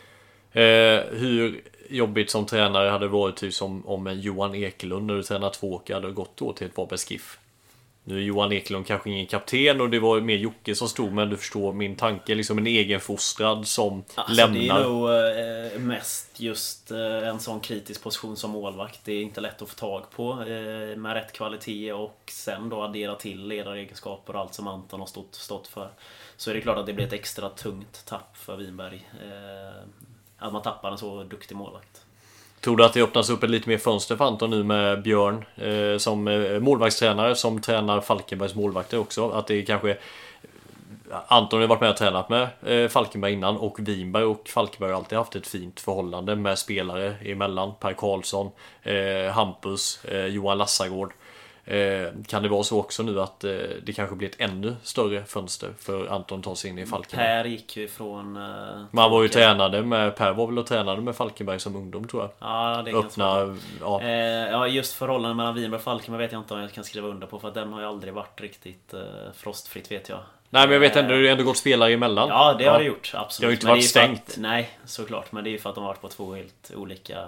[SPEAKER 3] Eh, hur jobbigt som tränare hade varit typ som om en Johan Ekelund när du tränar Tvååker hade gått då till ett Varbergs GIF. Nu är Johan Ekelund kanske ingen kapten och det var mer Jocke som stod, men du förstår min tanke, liksom en egenfostrad som alltså, lämnar.
[SPEAKER 4] Det är nog eh, mest just eh, en sån kritisk position som målvakt. Det är inte lätt att få tag på eh, med rätt kvalitet och sen då addera till ledaregenskaper och allt som Anton har stått, stått för. Så är det klart att det blir ett extra tungt tapp för Winberg. Eh, att man tappar en så duktig målvakt.
[SPEAKER 3] Tror du att det öppnas upp ett lite mer fönster för Anton nu med Björn eh, som eh, målvaktstränare som tränar Falkenbergs målvakter också? Att det kanske Anton har varit med och tränat med eh, Falkenberg innan och Winberg och Falkenberg har alltid haft ett fint förhållande med spelare emellan. Per Karlsson, eh, Hampus, eh, Johan Lassagård. Eh, kan det vara så också nu att eh, det kanske blir ett ännu större fönster för Anton att ta sig in i Falkenberg?
[SPEAKER 4] Per gick ju från... Eh,
[SPEAKER 3] Man var ju tränade med, Per var väl och tränade med Falkenberg som ungdom tror jag.
[SPEAKER 4] Ja, det är
[SPEAKER 3] Öppna, ja.
[SPEAKER 4] Eh, ja, just förhållandet mellan Winberg och Falkenberg vet jag inte om jag kan skriva under på, för att den har ju aldrig varit riktigt eh, frostfritt vet jag.
[SPEAKER 3] Nej, men jag vet ändå, det har ändå gått spelare emellan.
[SPEAKER 4] Ja, det har
[SPEAKER 3] ja.
[SPEAKER 4] det gjort, absolut.
[SPEAKER 3] Det har ju inte
[SPEAKER 4] men
[SPEAKER 3] varit stängt.
[SPEAKER 4] Att, nej, såklart, men det är ju för att de har varit på två helt olika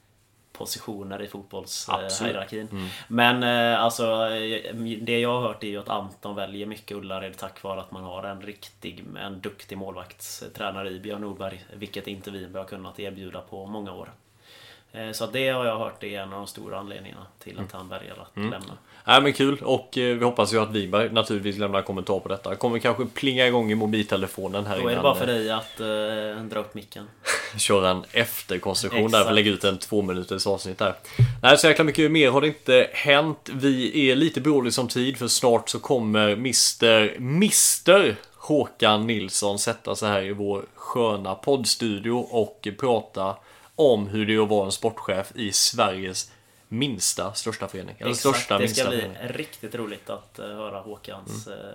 [SPEAKER 4] positioner i fotbollshierarkin. Mm. Men eh, alltså det jag har hört är ju att Anton väljer mycket Ullared tack vare att man har en riktig, en duktig målvaktstränare i Björn Norberg, vilket inte Winberg har kunnat erbjuda på många år. Eh, så det har jag hört är en av de stora anledningarna till att han väljer att mm. lämna.
[SPEAKER 3] Nej, men kul, och eh, vi hoppas ju att Winberg naturligtvis lämnar en kommentar på detta. Kommer kanske plinga igång i mobiltelefonen här.
[SPEAKER 4] Då är det bara för dig att eh, dra upp micken. Köra
[SPEAKER 3] en efterkonstruktion där för att lägga ut en två minuters avsnitt där. Nej, så jäkla mycket mer har det inte hänt. Vi är lite beroende som tid, för snart så kommer Mister Mister Håkan Nilsson sätta sig här i vår sköna poddstudio och prata om hur det är att vara en sportchef i Sveriges minsta största förening. Eller
[SPEAKER 4] Exakt,
[SPEAKER 3] största,
[SPEAKER 4] det ska
[SPEAKER 3] minsta
[SPEAKER 4] bli
[SPEAKER 3] förening.
[SPEAKER 4] Riktigt roligt att uh, höra Håkans mm. uh,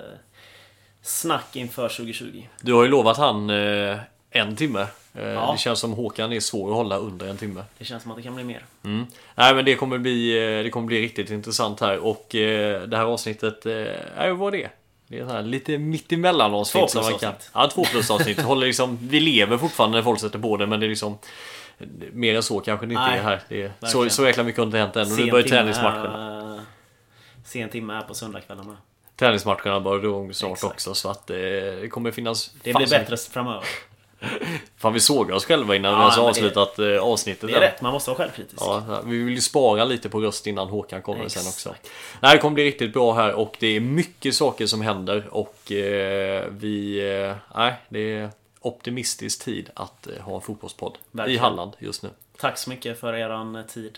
[SPEAKER 4] snack inför tjugo tjugo.
[SPEAKER 3] Du har ju lovat han uh, en timme. Uh,
[SPEAKER 4] ja.
[SPEAKER 3] Det känns som Håkan är svår att hålla under en timme.
[SPEAKER 4] Det känns som att det kan bli mer.
[SPEAKER 3] Mm. Nej, men det kommer bli uh, det kommer bli riktigt intressant här, och uh, det här avsnittet uh, är ju vad det är. Det är så här lite mitt emellan avsnitt som man kan. Ja, två plus avsnitt. Håller liksom, vi lever fortfarande när folk sätter på det, men det är liksom mer än så kanske det inte
[SPEAKER 4] Nej,
[SPEAKER 3] är här. Det är så, så jäkla mycket har inte hänt än. Och nu börjar träningsmatcherna.
[SPEAKER 4] Sen timme här på söndagskvällarna.
[SPEAKER 3] Träningsmatcherna börjar då snart. Exakt. Också, så att det, det kommer finnas.
[SPEAKER 4] Det blir bättre framöver.
[SPEAKER 3] Fan, vi såg oss själva innan
[SPEAKER 4] ja,
[SPEAKER 3] vi har avslutat det, avsnittet.
[SPEAKER 4] Det är där. Rätt, man måste vara självkritisk.
[SPEAKER 3] Ja, vi vill ju spara lite på röst innan Håkan kommer. Exakt. Sen också. Nej, det kommer bli riktigt bra här, och det är mycket saker som händer, och eh, vi eh, nej, det är optimistisk tid att eh, ha en fotbollspodd. Verkligen. I Halland just nu.
[SPEAKER 4] Tack så mycket för eran tid.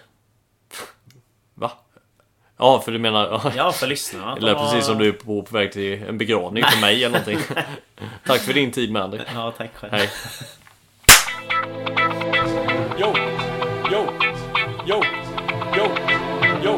[SPEAKER 3] Va? Ja, för du menar...
[SPEAKER 4] Ja, för lyssnarna.
[SPEAKER 3] Eller precis har... som du är på, på väg till en begravning för mig eller någonting. Tack för din tid med André.
[SPEAKER 4] Ja, tack själv.
[SPEAKER 3] Hej. Yo, yo, yo, yo, yo.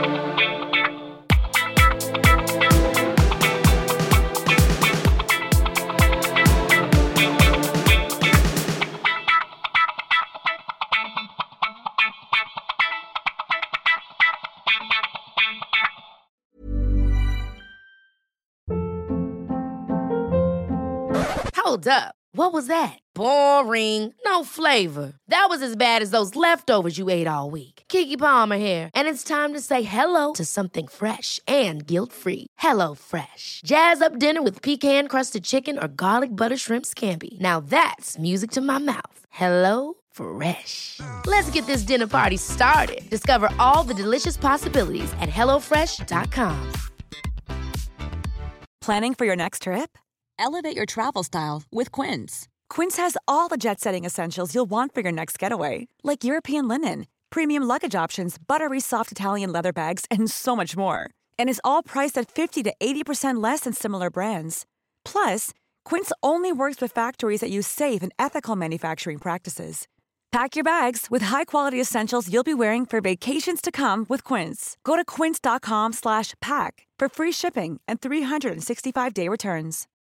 [SPEAKER 1] Hold up. What was that? Boring. No flavor. That was as bad as those leftovers you ate all week. Keke Palmer here, and it's time to say hello to something fresh and guilt-free. Hello Fresh. Jazz up dinner with pecan-crusted chicken or garlic butter shrimp scampi. Now that's music to my mouth. Hello Fresh. Let's get this dinner party started. Discover all the delicious possibilities at hello fresh dot com.
[SPEAKER 2] Planning for your next trip?
[SPEAKER 10] Elevate your travel style with Quince.
[SPEAKER 2] Quince has all the jet-setting essentials you'll want for your next getaway, like European linen, premium luggage options, buttery soft Italian leather bags, and so much more. And is all priced at fifty to eighty percent less than similar brands. Plus, Quince only works with factories that use safe and ethical manufacturing practices. Pack your bags with high-quality essentials you'll be wearing for vacations to come with Quince. Go to quince dot com slash pack for free shipping and three sixty-five day returns.